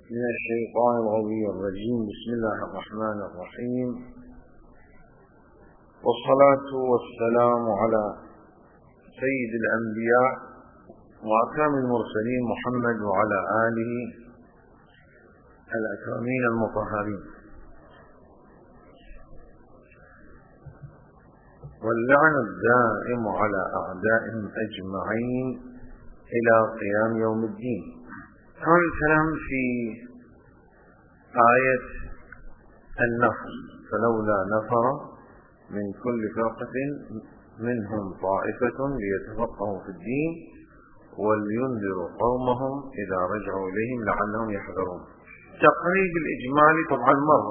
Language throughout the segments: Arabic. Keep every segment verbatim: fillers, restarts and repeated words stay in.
من الشيطان الرجيم. بسم الله الرحمن الرحيم، والصلاة والسلام على سيد الأنبياء وأكرم المرسلين محمد وعلى آله الأكرمين المطهرين، واللعن الدائم على أعدائهم أجمعين إلى قيام يوم الدين. كان الكلام في آية النفر: فلولا نفر من كل فرقة منهم طائفة ليتفقهوا في الدين ولينذروا قومهم إذا رجعوا إليهم لعلهم يحذرون. تقريب الإجمالي طبعا مر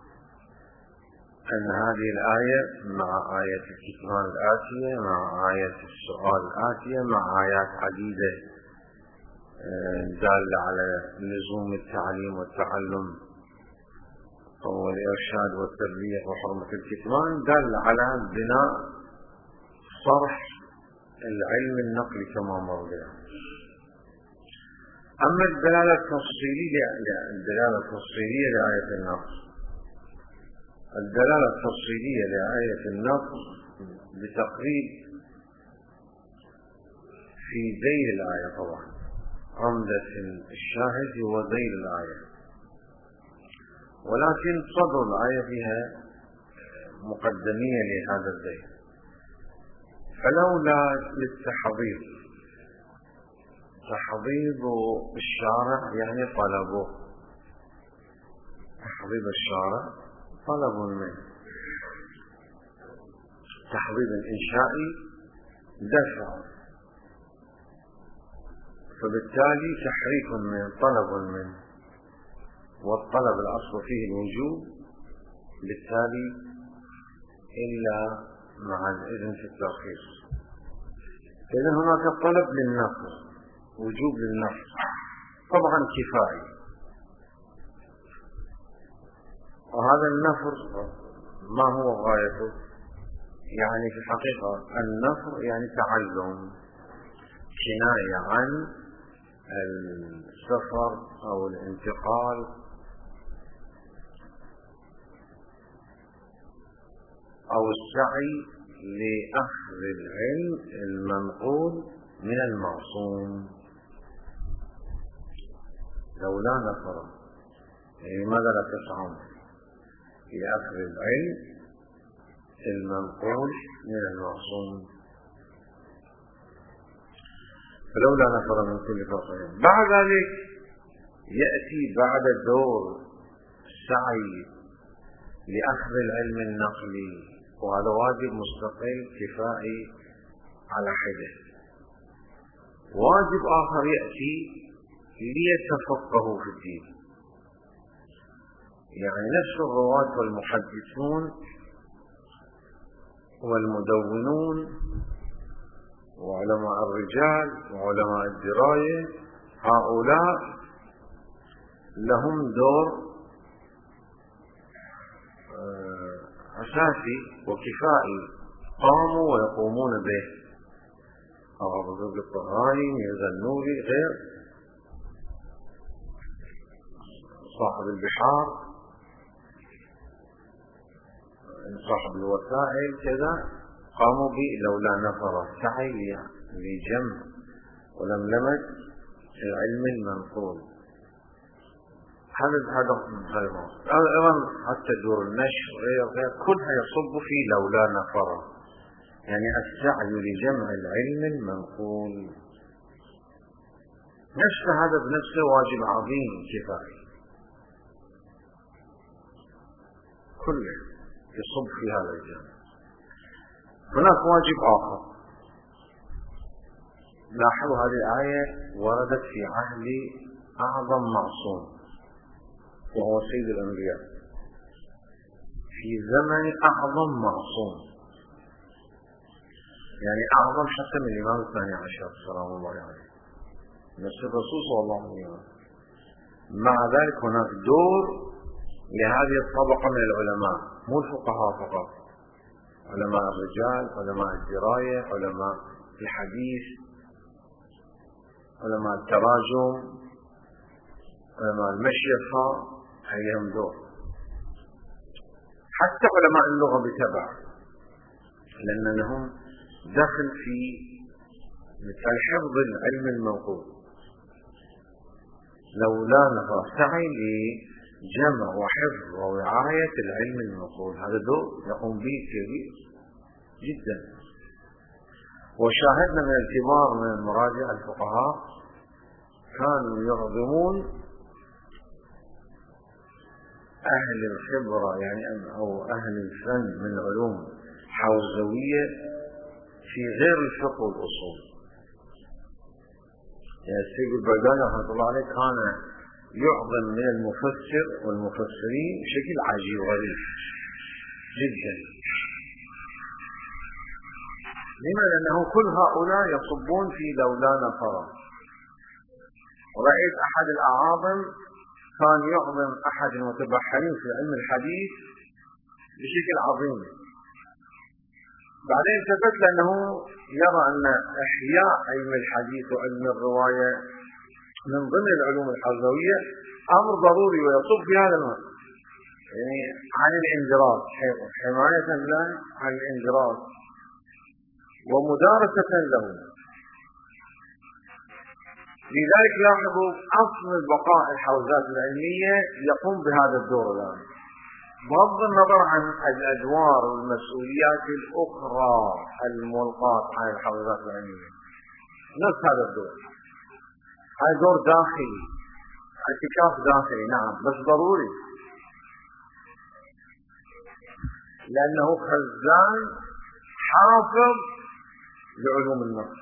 أن هذه الآية مع آية الكتمان الآتية مع آية السؤال الآتية مع آيات عديدة دالة على لزوم التعليم والتعلم والإرشاد والتربية وحرمة الكتمان، دالة على بناء صرح العلم النقلي كما مر. أما الدلالة التفصيلية الدلالة التفصيلية لآية النص الدلالة التفصيلية لآية النص بتقريب في ذيل الآية، طبعا عمدة الشاهد هو ذيل الآية، ولكن صدر الآية فيها مقدمية لهذا الذيل. فلولا للتحضير، تحضيض الشارع يعني طلبه، تحضيض الشارع طلب منه، تحضيض الإنشائي دفع، فبالتالي تحريك من طلب منه، والطلب الأصل فيه الوجوب، بالتالي إلا مع الإذن في الترخيص. إذن هناك طلب للنفر، وجوب للنفر، طبعا كفائي، وهذا النفر ما هو غايته؟ يعني في الحقيقة النفر يعني تعلم، كناية عن السفر أو الانتقال أو السعي لأخذ العلم المنقول من المعصوم. لولا نفر يعني ماذا لا تسعون لأخذ العلم المنقول من المعصوم. فلولا نفر من كل فرقة. بعد ذلك يأتي بعد دور السعي لأخذ العلم النقلي، وهذا واجب مستقل كفائي على حدة. واجب آخر يأتي ليتفقهوا في الدين، يعني نفس الرواة والمحدثون والمدونون وعلماء الرجال وعلماء الدراية، هؤلاء لهم دور أساسي وكفائي قاموا ويقومون به. أبو الطهراني، ميرزا النوري، غير صاحب البحار، صاحب الوسائل، كذا قاموا به. لولا نفر سعي لجمع ولملمة العلم المنقول. هذا هذا هذا أيضا حتى دور النشر غير غير كلها يصب في لولا نفر، يعني السعي لجمع العلم المنقول. نشر هذا بنفسه واجب عظيم كفاية، كله يصب في هذا الجانب. هناك واجب آخر. لاحظوا هذه الآية وردت في عهد أعظم معصوم وهو سيد الأنبياء، في زمن أعظم معصوم، يعني أعظم حتى من الإمام الثاني عشر سلام الله عليه، نفس الرسول صلى الله عليه وسلم. مع ذلك هناك دور لهذه الطبقة من العلماء، مو الفقهاء فقط، علماء الرجال، علماء الدراية، علماء الحديث، علماء التراجم، علماء المشيخة عليهم دور، حتى علماء اللغة بتبع، لأن لهم دخل في مثل حفظ العلم المنقول. لولا نفر سعي لجمع وحفظ ووعاية العلم المنقول، هذا دور يقوم به كبير جدا. وشاهدنا من الكبار من المراجع الفقهاء كانوا يعظمون أهل الخبرة يعني أو أهل الفن من العلوم حوزوية في غير الفقه والأصول. يعني السيد البغدادي رحمة الله عليه كان يعظم من المفسر والمفسرين بشكل عجيب غريب جدا. لما؟ لأنه كل هؤلاء يصبون في لولا نفر. ورأيت أحد الأعاظم كان يعظم أحد المتبحرين في علم الحديث بشكل عظيم، بعدين ثبت لأنه يرى أن إحياء علم الحديث وعلم الرواية من ضمن العلوم الحوزوية أمر ضروري ويصب في هذا المعنى، يعني عن الانجراف، حماية له عن الانجراف ومدارسة له. لذلك لاحظوا أصل البقاء الحوزات العلمية يقوم بهذا الدور الآن، بغض النظر عن الأدوار والمسؤوليات الأخرى الملقاة عن الحوزات العلمية. نفس هذا الدور، هذا دور داخلي، اعتكاف داخلي نعم بس ضروري، لأنه خزان حافظ لعلوم النص.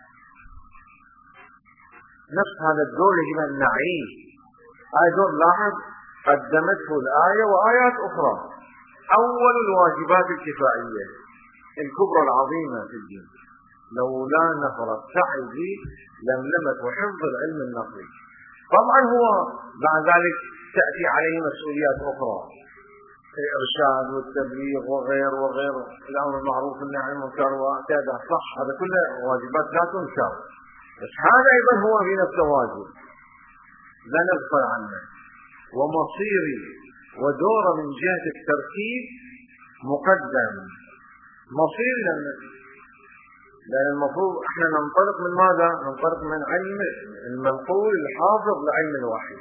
نفس هذا الدور يجب أن نعيه. هذا دور لاحظ قدمته الآية وآيات أخرى. أول الواجبات الكفائية الكبرى العظيمة في الدين، لولا نفر السعي لملمة وحفظ العلم النقلي. طبعا هو بعد ذلك تأتي عليه مسؤوليات أخرى، الإرشاد والتبليغ وغير وغير الأمر المعروف والنهي عن المنكر وتابع صح، هذا كله واجبات لا تنكر، بس هذا أيضا هو في نفسه واجب لا نغفل عنه. ومصيري ودوره من جهة الترتيب مقدم مصيري، لأن المفروض احنا ننطلق من ماذا؟ ننطلق من علم المنقول الحافظ لعلم الوحي.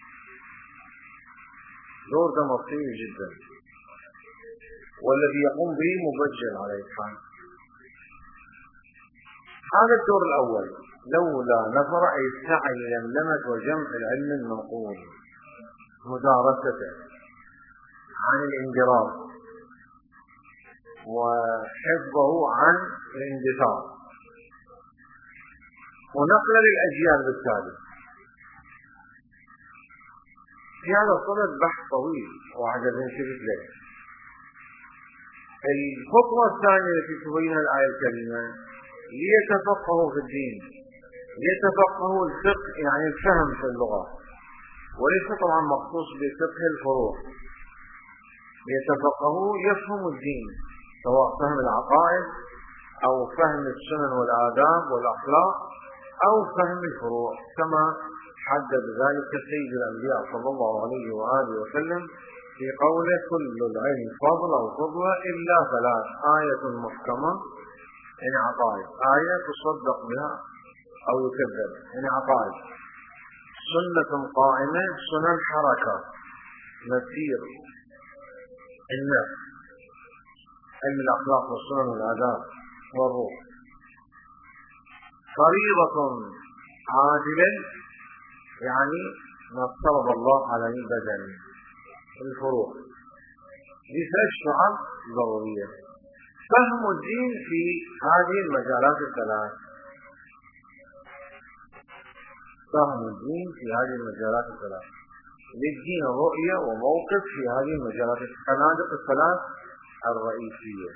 دور ده مصيري جدا، والذي يقوم به مبجل عليه الحال. هذا الدور الأول، لولا نفر أي السعي لملمة وجمع العلم المنقول، مدارسته عن الانجراف وحفظه عن الاندثار ونقل للأجيال بالتالي. في هذا الصدد بحث طويل وعجب شريك له. الخطوة الثانية التي تبينها الآية الكريمة ليتفقهوا في الدين، ليتفقهوا الفقه يعني الفهم في اللغة، وليس طبعا مخصوص بفقه الفروع. ليتفقهوا يفهموا الدين، سواء فهم العقائد أو فهم السنن والآداب والأخلاق أو فهم الفروع، كما حدد ذلك سيد الأنبياء صلى الله عليه وآله وسلم في قوله كل العلم فضل أو فضل إلا ثلاث، آية محكمة إن عقائد، آية تصدق بها أو يكذب إن عقائد، سنة قائمة سنن حركة نسير النفس، علم الأخلاق والسنن والآداب والروح، فريضة عاجلا يعني ما افترض الله على البدن، الفروع. دي ثلاث شعب ضرورية. فهم الدين في هذه المجالات الثلاث، فهم الدين في هذه المجالات الثلاث، للدين رؤية وموقف في هذه المجالات الخنادق الثلاث الرئيسية،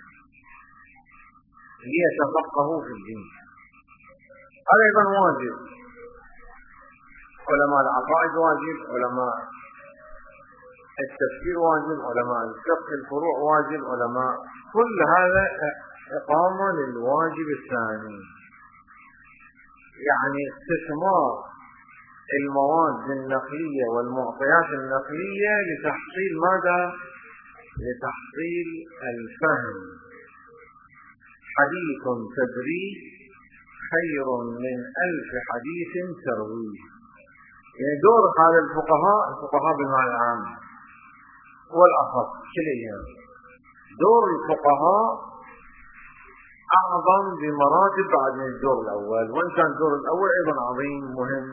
ليتفقهوا في الدين. هذا أيضا واجب، علماء العقائد واجب، علماء التفسير واجب، علماء الفقه الفروع واجب، علماء كل هذا إقامة للواجب الثاني، يعني استثمار المواد النقلية والمعطيات النقلية لتحصيل ماذا؟ لتحصيل الفهم. حديث تدريس خير من ألف حديث ترويه. يعني دور هذا الفقهاء الفقهاء بالمعنى العام والأخص كليهم، دور الفقهاء أعظم بمراتب بعد من الدور الأول، وإن كان الدور الأول أيضا عظيم مهم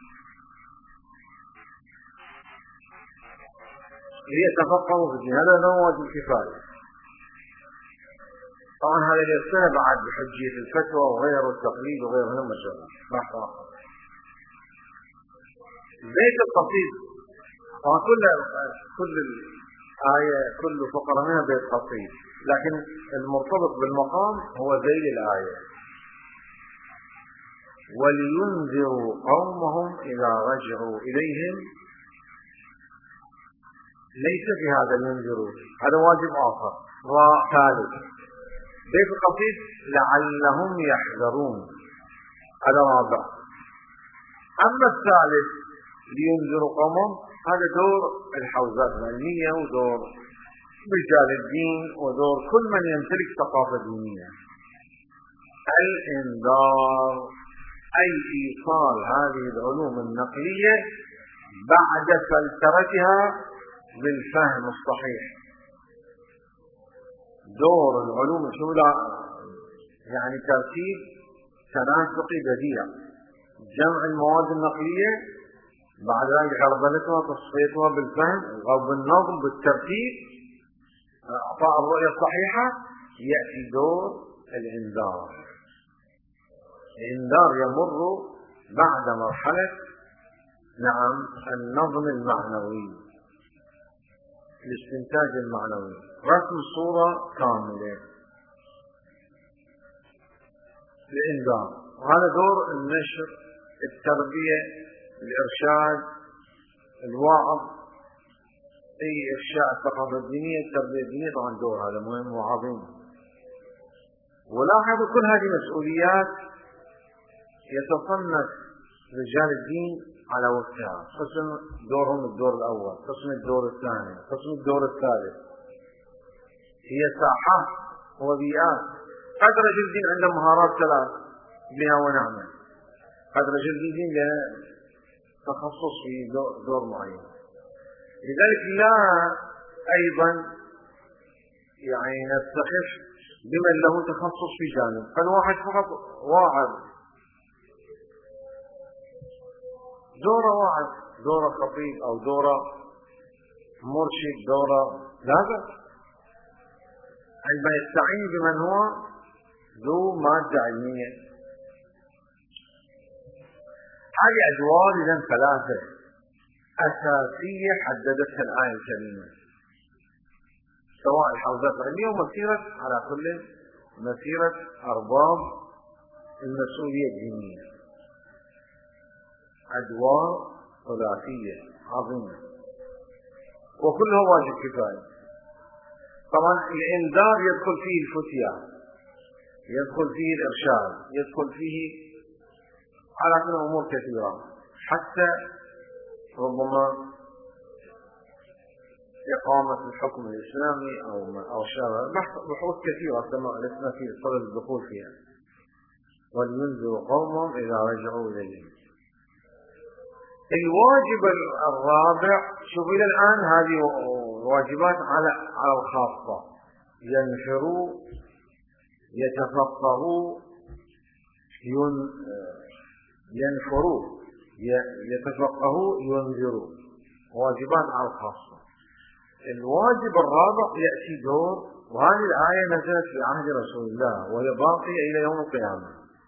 ليتفقهوا في الدين. هذا هو واجب كفاية. طبعا هذا يصير بعد بحجية الفتوى وغيره والتقليد وغيره من المسألة. بحث آخر. بيت القصيد طبعا كل كل الآية كل فقرة منها بيت قصيد، لكن المرتبط بالمقام هو ذيل الآية. ولينذروا قومهم إذا رجعوا إليهم. ليس في هذا ينذروا، هذا واجب آخر وثالث. بيت القصيد لعلهم يحذرون، هذا رابع. أما الثالث لينذروا قومهم، هذا دور الحوزات العلمية ودور رجال الدين ودور كل من يمتلك ثقافة دينية. الإنذار أي إيصال هذه العلوم النقلية بعد فلترتها بالفهم الصحيح. دور العلوم الأولى يعني ترتيب تناسقي بديع، جمع المواد النقلية، بعد ذلك غربلتها وتصفيتها بالفهم أو بالنظم بالترتيب، إعطاء الرؤية الصحيحة. يأتي دور الإنذار. الإنذار يمر بعد مرحلة نعم النظم المعنوي، الاستنتاج المعنوي، رسم صورة كاملة. الإنذار وهذا دور النشر، التربية، الإرشاد، الوعظ، أي إفشاء الثقافة الدينية، التربية الدينية. طبعا دور هذا مهم وعظيم. ولاحظوا كل هذه مسؤوليات يتصنف رجال الدين على وقتها. قسم دورهم الدور الأول، قسم الدور الثاني، قسم الدور الثالث. هي ساحات وبيئات. قد رجل الدين عنده مهارات ثلاث بها ونعمة، قد رجل الدين له تخصص في دور معين. لذلك لا أيضا يعني نستخف بمن له تخصص في جانب، فالواحد فقط واعظ، دوره واعظ، دوره خطيب أو دوره مرشد، دوره لا بأس عندما يستعين بمن هو ذو مادة علمية. هذه أدوار إذن ثلاثة أساسية حددتها الآية الكريمة، سواء الحوزات العلمية ومسيرة على كل مسيرة أرباب المسؤولية الدينية. أدوار ثلاثية عظيمة وكلها واجب كفاية. طبعا الإنذار يدخل فيه الفتية، يدخل فيه الإرشاد، يدخل فيه على كل أمور كثيرة، حتى ربما إقامة الحكم الإسلامي أو أو شابه بحوث كثيرة كما عرفنا في صدد الدخول فيها. ولينذروا قومهم إذا رجعوا إليهم. الواجب الرابع، شوف إلى الآن هذه واجبات على على الخاصة، ينفروا، يتفقهوا، ينفروا، يتفقهوا، ينذروا، واجبات على الخاصة. الواجب الرابع يأتي دور، وهذه الآية نزلت في عهد رسول الله وهي باقية إلى يوم القيامة.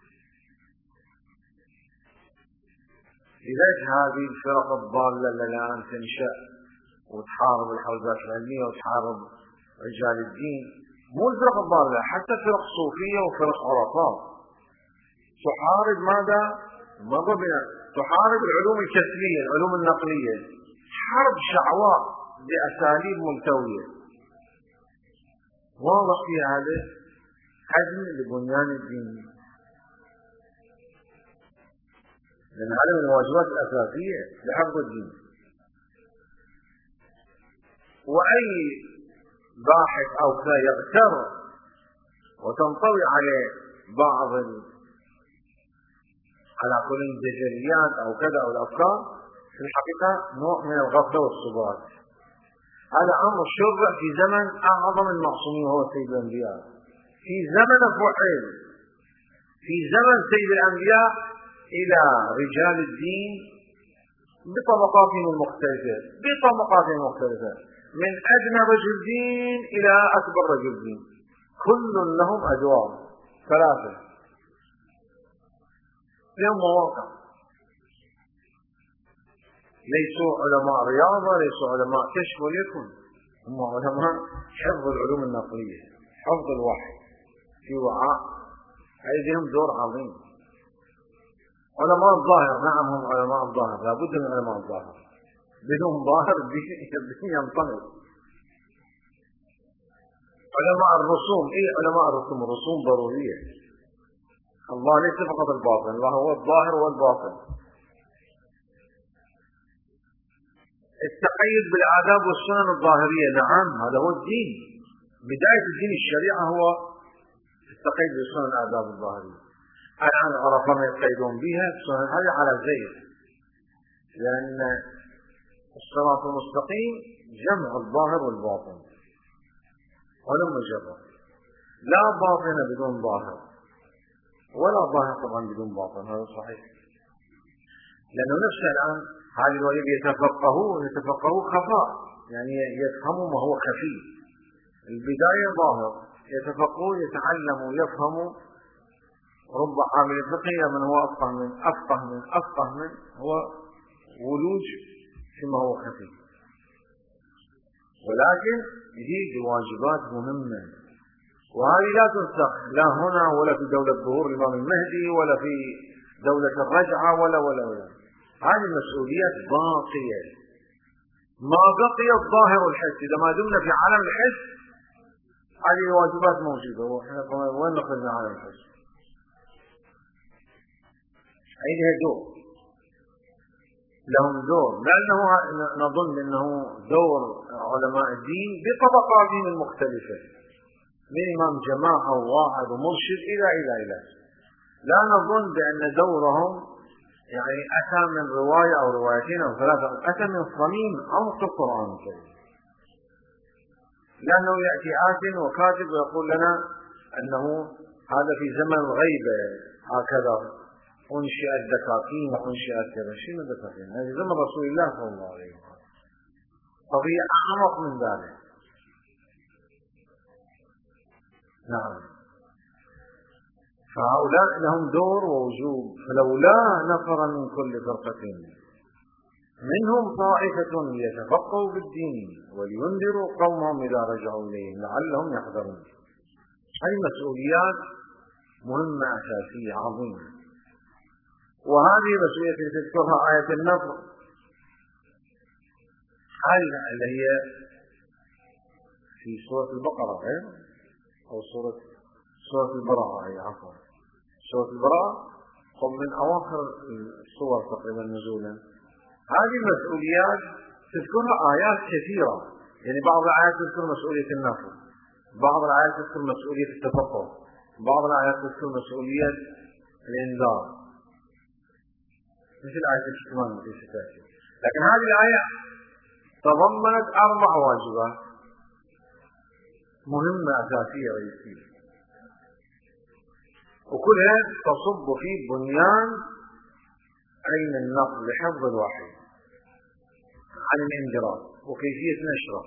لذلك هذه الفرق الضالة الآن تنشأ وتحارب الحوزات العلمية وتحارب رجال الدين، مو الفرق الضالة، حتى فرق صوفية وفرق عرفاء تحارب ماذا؟ ماذا بنا؟ تحارب العلوم الكسبية، العلوم النقلية، حرب شعواء بأساليب ملتوية. واضح في هذا هدم لبنيان الدين. لأن هذا من الواجبات الأساسية لحفظ الدين. وأي باحث أو كذا يغتر وتنطوي عليه بعض على كل الجدليات أو كذا أو الأفكار، في الحقيقة نوع من الغفلة والسبات. هذا أمر شرع في زمن أعظم المعصومين وهو سيد الأنبياء، في زمن فعل في زمن سيد الأنبياء إلى رجال الدين بطبقاتهم المختلفة بطبقاتهم المختلفة من أدنى رجل دين إلى أكبر رجل دين، كل لهم أدوار ثلاثة، لهم مواقع، ليسوا علماء رياضة، ليسوا علماء كشف وليكن، هم علماء حفظ العلوم النقلية، حفظ الوحي في وعاء، لهم دور عظيم. علماء الظاهر، نعم هم علماء الظاهر، لابد من علماء الظاهر، بدون ظاهر الدين ينطلق. علماء الرسوم، ايه علماء الرسوم؟ الرسوم ضرورية. الله ليس فقط الباطن، الله هو الظاهر والباطن. التقيد بالآداب والسنن الظاهرية، نعم هذا هو الدين، بداية الدين الشريعة هو التقيد بالسنن الآداب الظاهرية. الآن عرف ما يقيدون بها السنن هذه على زيد، لأن الصراط المستقيم جمع الظاهر والباطن ولم مجرد، لا باطن بدون ظاهر ولا ظاهر طبعا بدون باطن، هذا صحيح. لأنه نفسه الآن هذه الواجب يتفقهوا يتفقهوا خفاء، يعني يفهموا ما هو خفي. البداية ظاهر، يتفقهوا يتعلموا يفهموا. رب عامل فقه من هو أفقه من أفقه من أفقه من هو ولوج فيما هو خفي. ولكن هي واجبات مهمة، وهذه لا تنسخ لا هنا ولا في دولة ظهور الإمام المهدي ولا في دولة الرجعة ولا ولا ولا هذه المسؤوليات باقية. ما بقي الظاهر والحس، إذا ما دمنا في عالم الحس هذه الواجبات موجودة، وإحنا وين نخرجنا عالم الحس؟ عيدها دور، لهم دور، لأنه نظن أنه دور علماء الدين بطبقاتهم المختلفة، من إمام جماعة وواعظ ومرشد إلى إلى إلى لا نظن بأن دورهم يعني أتى من رواية أو روايتين أو ثلاثة، أتى من صميم عمق القرآن الكريم. لأنه يأتي آت وكاتب ويقول لنا أنه هذا في زمن الغيبة هكذا أنشئت دكاكين وأنشئت كذا. شنو دكاكين؟ هذا زمن رسول الله صلى الله عليه وسلم، قضية أعمق من ذلك. نعم، فهؤلاء لهم دور ووجوب. فلولا نفر من كل فرقة منهم طائفة ليتفقهوا بالدين ولينذروا قومهم إذا رجعوا إليهم لعلهم يحذرون. هذه مسؤوليات مهمة أساسية عظيمة، وهذه مسؤولية تذكرها آية النصر، هل اللي هي في سورة البقرة أو سورة سورة البراءة، أي عفوا سورة البراءة هم من أواخر السور تقريبا نزولا. هذه المسؤوليات تذكرها آيات كثيرة، يعني بعض الآيات تذكر مسؤولية النصر، بعض الآيات تذكر مسؤولية التفقه، بعض الآيات تذكر مسؤولية الإنذار، مثل آية الكتمان في ستاتي. لكن هذه الآية تضمنت أربع واجبات مهمة أساسية رئيسية، وكلها تصب في بنيان علم النقل لحفظ الوحي عن الانجراف وكيفية نشره.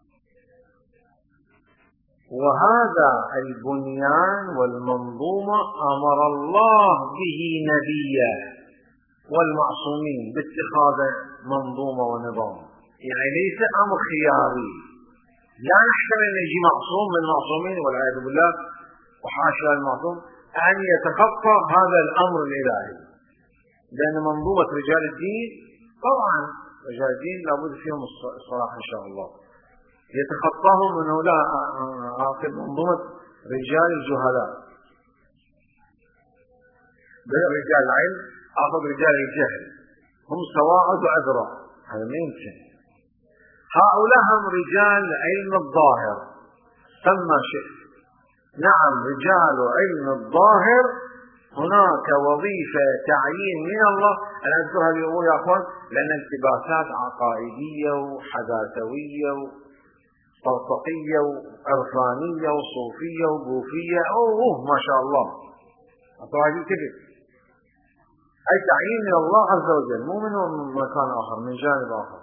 وهذا البنيان والمنظومة أمر الله به نبيه والمعصومين باتخاذ منظومة ونظام، يعني ليس أمر خياري. لا نحتمل أن يجي معصوم من المعصومين والعياذ بالله وحاشا المعصوم أن يتخطى هذا الأمر الإلهي، لأن منظومة رجال الدين طبعا رجال الدين لابد فيهم الصراحة إن شاء الله، يتخطاهم أنه لا آخر منظومة رجال الجهلاء، رجال العلم أخذ رجال الجهل هم سواعد وأذرع، هذا ما يمكن. هؤلاء هم رجال علم الظاهر، سمى شئت. نعم رجال علم الظاهر هناك وظيفة تعيين من الله. أنا أذكرها اليوم يا أخوان لأن التباسات عقائدية وحداثوية وطرطقية وعرفانية وصوفية وبوفية أوه ما شاء الله أطراج الكذب. أي تعيين من الله عز وجل، مو من مكان آخر من جانب آخر.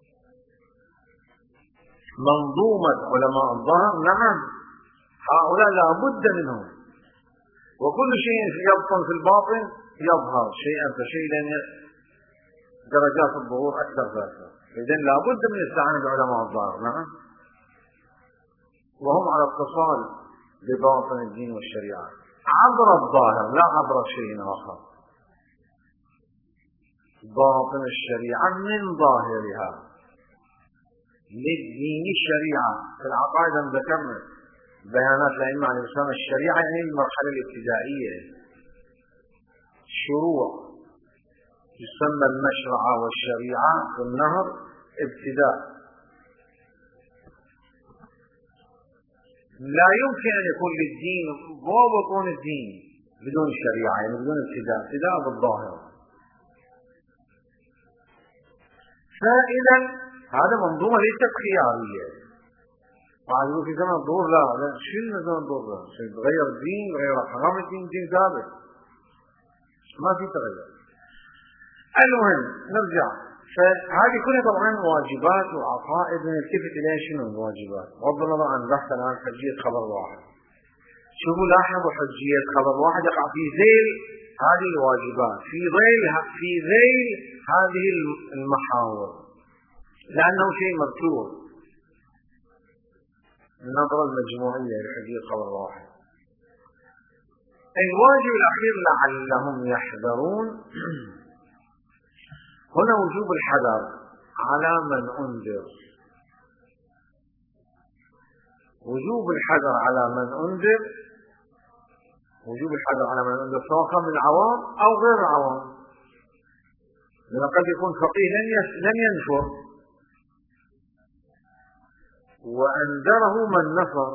منظومة علماء الظاهر نعم هؤلاء لا بد منهم، وكل شيء يبطن في الباطن يظهر شيئا فشيئا لأن درجات الظهور أكثر فأكثر. إذن لا بد من استعانة علماء الظاهر نعم، وهم على اتصال بباطن الدين والشريعة عبر الظاهر لا عبر شيء آخر. باطن الشريعة من ظاهرها للدين الشريعة. في العقائد ذكرنا بيانات الأئمة عن الإسلام. الشريعة يعني المرحلة الابتدائية، شروع يسمى المشرعة والشريعة في النهر ابتداء. لا يمكن أن يكون للدين هو بطون الدين بدون شريعة، يعني بدون ابتداء، ابتداء بالظاهر. فإذا هذا منظومة ليست خيارية. وعلى في زمن الظهور لا لا شيل من زمن الظهور لا شيء تغير الدين غير حرام الدين دين ثابت ما في تغير. المهم نرجع. فهذه كلها طبعا واجبات وعقائد نلتفت اليها. شنو الواجبات؟ بغض النظر عن بحث الان حجية خبر واحد. شوفوا لاحظوا حجية خبر واحد يقع في ذيل هذه الواجبات، في ذيل في ذيل هذه المحاور، لأنه شيء مرتور. النظرة المجموعية لحجية خبر واحد. الواجب الأخير لعلهم يحذرون. هنا وجوب الحذر على من أنذر. وجوب الحذر على من أنذر وجوب الحذر على من أنذر سواء كان من العوام أو غير العوام. لأن قد يكون فقيه لن ينفر وأنذره من نفر.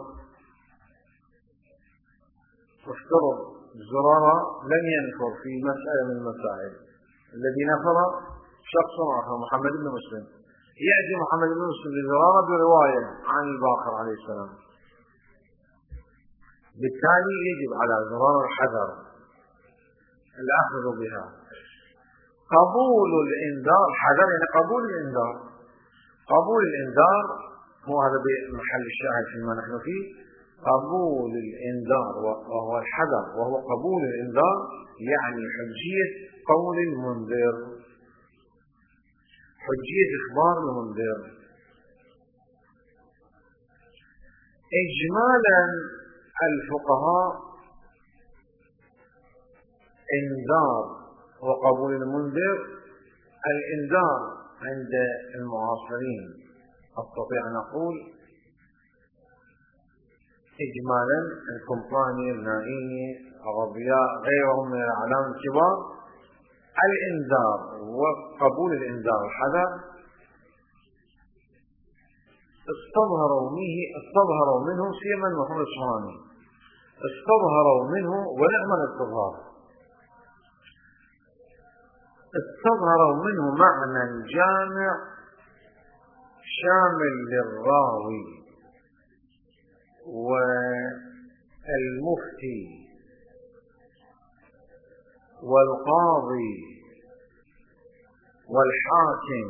وافترض زرارة لن ينفر في مسألة من المسائل، الذي نفر شخص آخر محمد بن مسلم، يأتي محمد بن مسلم لزرارة برواية عن الباقر عليه السلام. بالتالي يجب على زرارة الحذر الأخذ بها. قبول الإنذار، حذر يعني قبول الإنذار. قبول الإنذار هو هذا محل الشاهد فيما نحن فيه. قبول الإنذار وهو الحذر وهو قبول الإنذار يعني حجية قول المنذر، حجية إخبار المنذر. إجمالا الفقهاء إنذار وقبول المنذر. الإنذار عند المعاصرين أستطيع أن أقول إجمالا الكمطاني النائيني الغضياء غيرهم من الأعلام الكبار، الإنذار وقبول الإنذار الحذر استظهروا منه استظهروا منه سيما محمد الصهراني استظهروا منه ونعم الاستظهار استظهروا منه معنى جامع شامل للراوي والمفتي والقاضي والحاكم.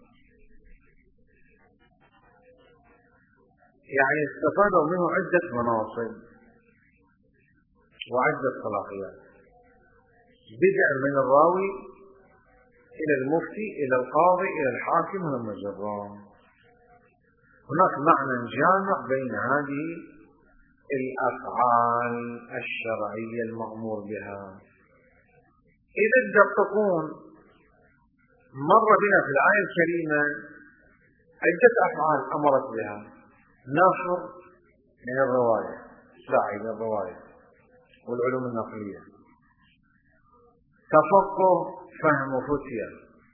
يعني استفادوا منه عدة مناصب وعدة صلاحيات، بدءا من الراوي إلى المفتي إلى القاضي إلى الحاكم ولما جرام. هناك معنى جامع بين هذه الأفعال الشرعية المأمور بها. إذا تدققون مر بنا في الآية الكريمة عدة أفعال أمرت بها: نشر من الرواية، سعي من الرواية والعلوم النقلية، تفقه، فهم وفتية،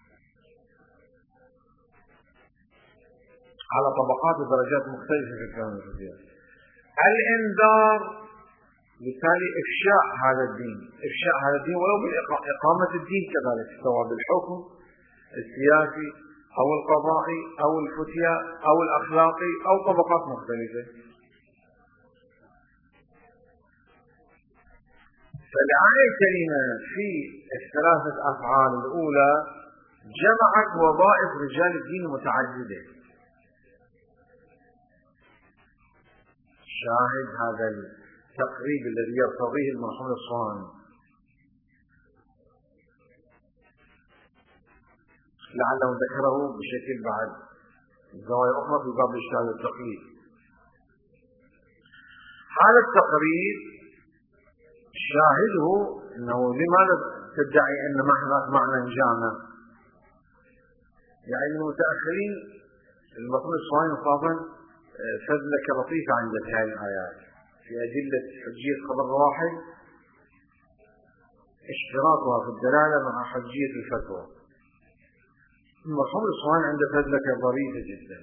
على طبقات ودرجات مختلفة في الفهم والفتية. الإنذار بالتالي إفشاء هذا الدين، إفشاء هذا الدين ولو بإقامة الدين كذلك، سواء بالحكم السياسي أو القضائي أو الفتية أو الأخلاقي أو طبقات مختلفة. فالآية الكريمة في الثلاثة أفعال الأولى جمعت وظائف رجال الدين متعددة. شاهد هذا التقريب الذي يرتضيه المرحوم الإصفهاني، لعله ذكره بشكل بعد زوايا أخرى في باب الإشكال والتقريب. هذا التقريب شاهده أنه لماذا تدعي أن ما هناك معنى جامع؟ يعني المتأخرين المرحوم الإصفهاني خاصة فضلك لطيفة عند هذه الآيات في أدلة حجية خبر واحد، اشتراطها في الدلالة مع حجية الفتوى. المرحوم الإصفهاني عنده فضلك ظريفة جدا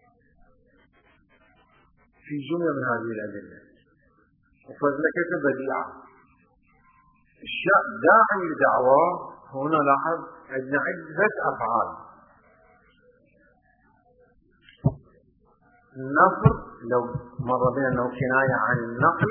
في جملة من هذه الأدلة، وفضلك بديعة. الشاب داعي لدعوة هنا لاحظ أن عدة أفعال: النقل، لو مر بنا أنه كناية عن النقل.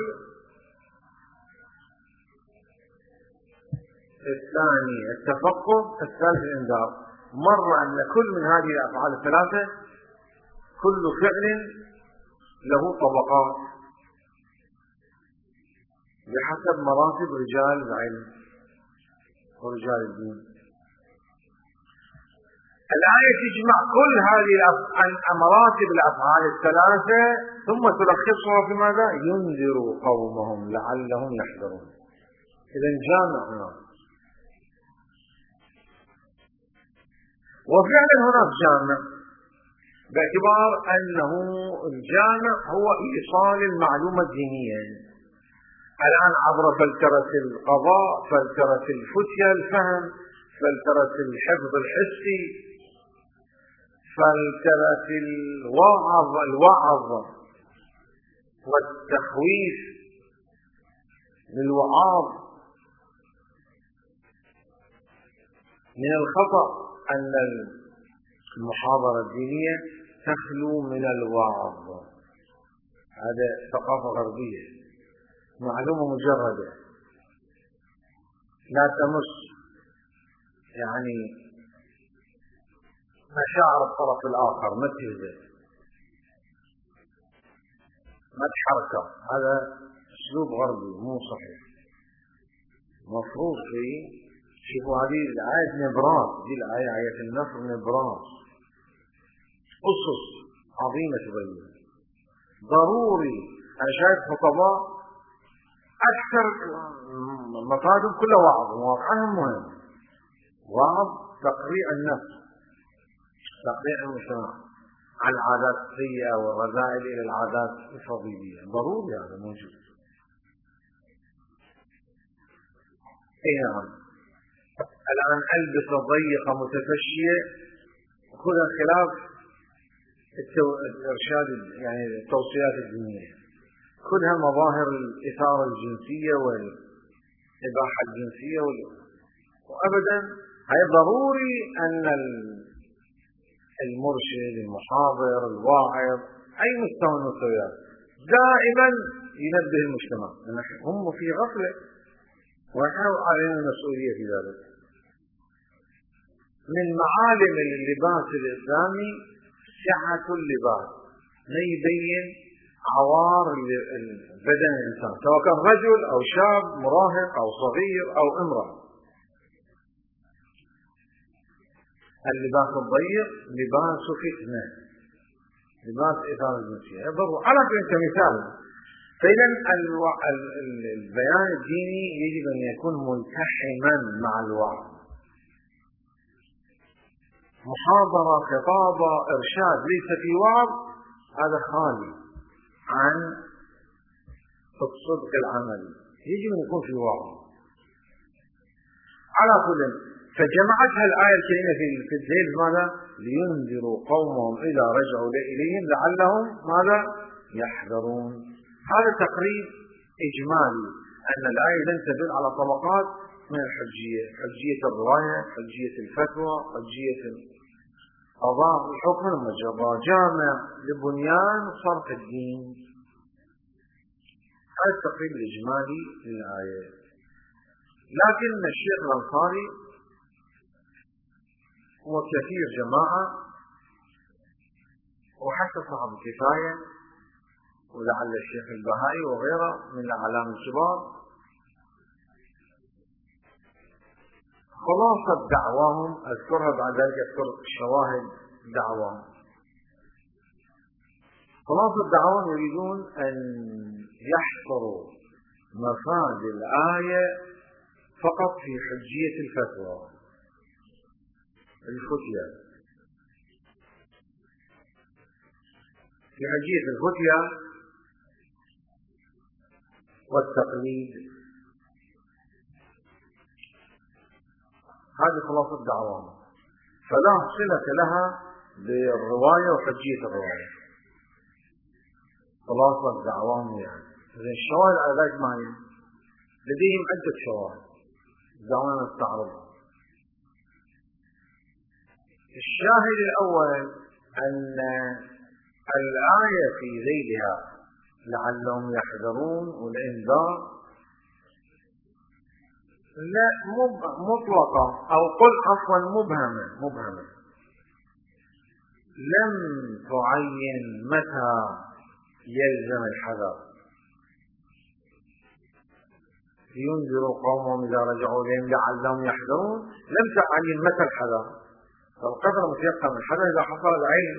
الثاني التفقه، الثالث الإنذار. مر أن كل من هذه الأفعال الثلاثة كل فعل له طبقات بحسب مراتب رجال العلم ورجال الدين. الآية تجمع كل هذه مراتب الأفعال الثلاثة ثم تلخصها في ماذا؟ ينذر قومهم لعلهم يحذرون. إذن جامع هنا، وفعلا هناك جامع باعتبار أنه الجامع هو إيصال المعلومة الدينية. الآن عبر فلترة القضاء، فلترة الفتية الفهم، فلترة الحفظ الحسي، فلترة الوعظ الوعظ والتخويف للوعاظ. من الخطأ أن المحاضرة الدينية تخلو من الوعظ، هذا ثقافة غربية، معلومة مجردة لا تمس يعني مشاعر الطرف الآخر، ما تهزه ما تحركه. هذا أسلوب غربي مو صحيح. مفروض في شوفوا هذه الآية نبراس، هذه الآية آية النصر نبراس، أسس عظيمة تبين. ضروري أنا شايف خطباء أكثر مصادر كلها وعظ، وواقعهم مهم، وعظ تقريع النفس، تقريع المجتمع عن العادات السيئة والرذائل إلى العادات الفضيلية. ضروري هذا موجود. أي نعم. الآن ألبسة ضيقة متفشية كلها خلاف الإرشاد، يعني التوصيات الدينية، كلها مظاهر الإثارة الجنسية والإباحة الجنسية وال... وأبدا هي ضروري أن المرشد المحاضر الواعظ أي مستوى المستويات دائما ينبه المجتمع هم في غفلة، ونحن علينا المسؤولية في ذلك. من معالم اللباس الإسلامي سعة اللباس، ما يبين عوار بدن الإنسان سواء كان رجل أو شاب مراهق أو صغير أو امرأة. اللباس الضيق لباس فتنة، لباس إثارة الجنسية. يضر على كمثال. فإذا البيان الديني يجب أن يكون ملتحما مع الوعظ. محاضرة، خطابة، إرشاد ليس في وعظ، هذا خالي عن الصدق العملي. يجب أن يكون في وعظ. على كل، فجمعتها الآية الكريمة في الذيل ماذا؟ لينذروا قومهم إذا رجعوا إليهم لعلهم ماذا؟ يحذرون. هذا تقريب إجمالي أن الآية لن تدل على طبقات من الحجية، حجية الرواية، حجية الفتوى، حجية القضاء، الحكم المجرى، جامع لبنيان صرف الدين. هذا التقريب الإجمالي للآية. لكن الشيخ الأنصاري وكثير جماعة وحتى صاحب الكفاية ولعل الشيخ البهائي وغيره من الأعلام الكبار خلاصة دعواهم أذكرها بعد ذلك، أذكر شواهد دعواهم. خلاصة دعواهم يريدون أن يحصروا مفاد الآية فقط في حجية الفتوى، الفتية، في حجية الفتية والتقليد. هذه خلاصة دعواهم، فلا صلة لها بالرواية وحجية الرواية. خلاصة دعواهم يعني الشواهد على ذلك ما هي؟ لديهم عدة شواهد دعونا نستعرضها. الشاهد الأول أن الآية في ذيلها لعلهم يحذرون والإنذار لا مطلقة، أو قل عفوا مبهمة مبهمة لم تعين متى يلزم الحذر. ينذروا قومهم إذا رجعوا إليهم لعلهم يحذرون، لم تعين متى الحذر، فالقدر متيقن الحذر إذا حصل العلم.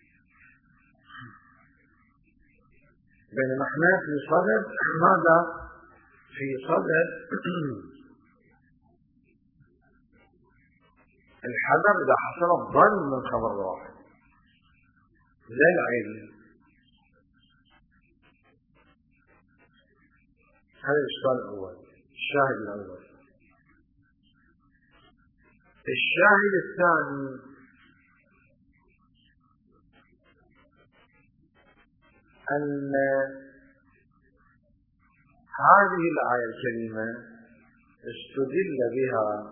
بينما احنا في صدد ماذا؟ في صدد الحذر إذا حصل الظن من خبر واحد لا العلم. هذا الإشكال الأول، الشاهد الأول. الشاهد الثاني أن هذه الآية الكريمة استدل بها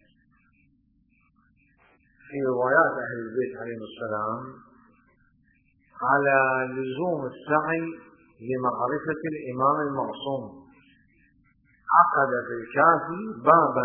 في روايات أهل البيت عليهم السلام على لزوم السعي لمعرفة الإمام المعصوم. عقد في الكافي بابا،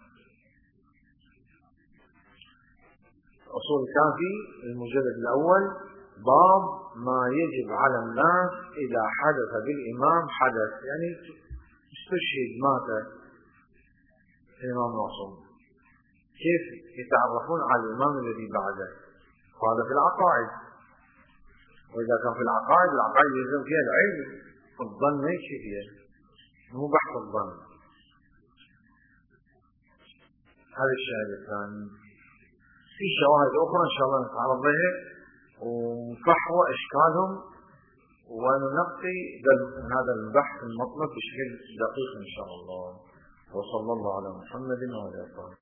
أصول الكافي المجلد الأول، باب ما يجب على الناس إذا حدث بالإمام حدث، يعني استشهد مات الإمام المعصوم، كيف يتعرفون على الإمام الذي بعده؟ هذا في العقائد، وإذا كان في العقائد العقائد يلزم فيها العلم، الظن ما يكفي فيها، مو بحث الظن. هذا الشاهد الثاني. في شواهد أخرى إن شاء الله نتعرض لها ونفحوى أشكالهم وننقي من هذا البحث المطلب بشكل دقيق إن شاء الله. وصلى الله على محمد وعلى آله.